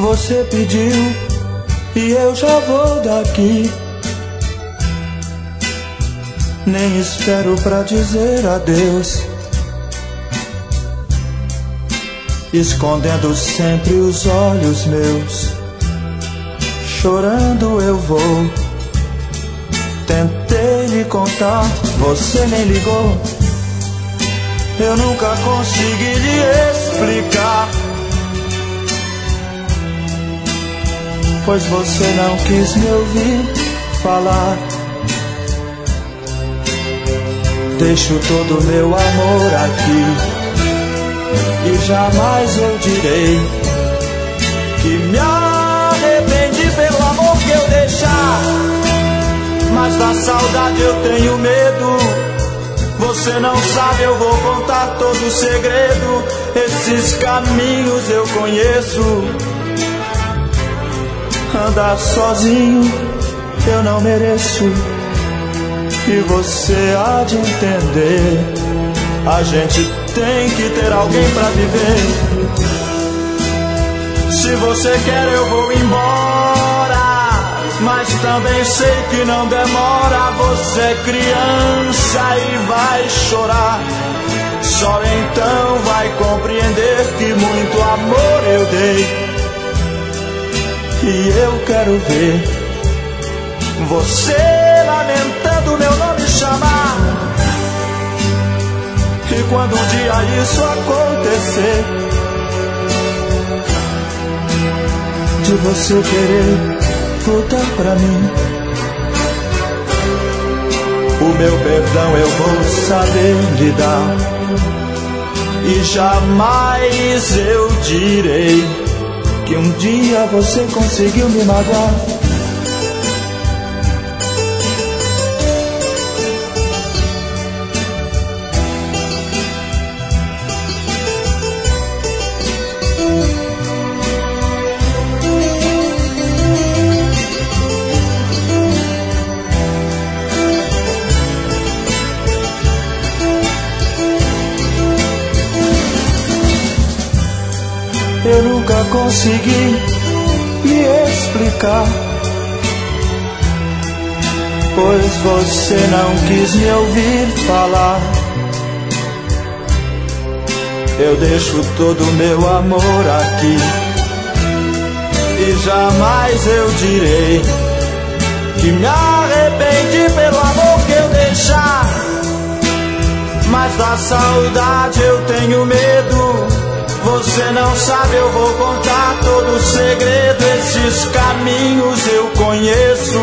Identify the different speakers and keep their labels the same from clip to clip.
Speaker 1: Você pediu e eu já vou daqui. Nem espero pra dizer adeus, escondendo sempre os olhos meus. Chorando eu vou. Tentei lhe contar, você nem ligou. Eu nunca consegui lhe explicar, pois você não quis me ouvir falar. Deixo todo meu amor aqui e jamais eu direi que me arrependi pelo amor que eu deixar. Mas da saudade eu tenho medo. Você não sabe, eu vou contar todo o segredo. Esses caminhos eu conheço. Andar sozinho eu não mereço, e você há de entender. A gente tem que ter alguém pra viver. Se você quer eu vou embora, mas também sei que não demora. Você é criança e vai chorar. Só então vai compreender que muito amor eu dei. E eu quero ver você lamentando meu nome chamar. E quando um dia isso acontecer, de você querer voltar pra mim, o meu perdão eu vou saber lhe dar. E jamais eu direi que um dia você conseguiu me magoar. Eu nunca consegui me explicar, pois você não quis me ouvir falar. Eu deixo todo o meu amor aqui e jamais eu direi que me arrependi pelo amor que eu deixar. Mas da saudade eu tenho medo. Você não sabe, eu vou contar todo o segredo. Esses caminhos eu conheço.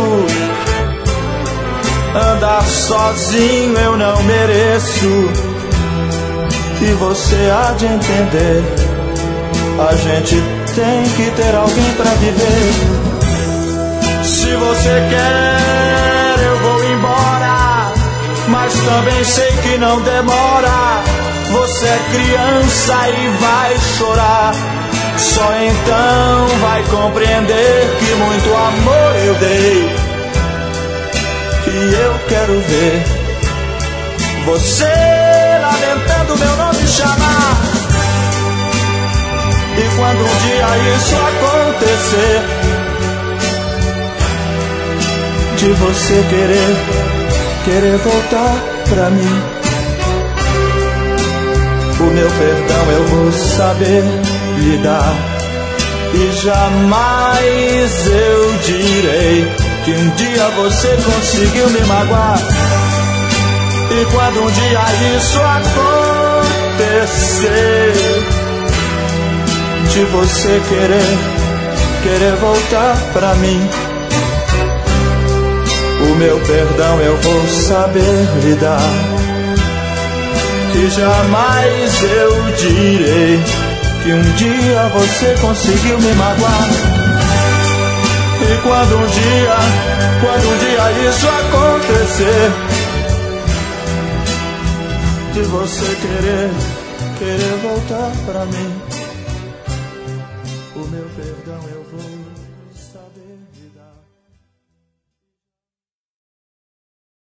Speaker 1: Andar sozinho eu não mereço, e você há de entender. A gente tem que ter alguém pra viver. Se você quer eu vou embora, mas também sei que não demora. Você é criança e vai chorar. Só então vai compreender que muito amor eu dei. E eu quero ver você lamentando meu nome chamar. E quando um dia isso acontecer, de você querer voltar pra mim, o meu perdão eu vou saber lhe dar. E jamais eu direi que um dia você conseguiu me magoar. E quando um dia isso acontecer, de você querer voltar pra mim, o meu perdão eu vou saber lhe dar. E jamais eu direi que um dia você conseguiu me magoar. E quando um dia isso acontecer, de você querer voltar pra mim, o meu perdão eu vou saber lhe dar.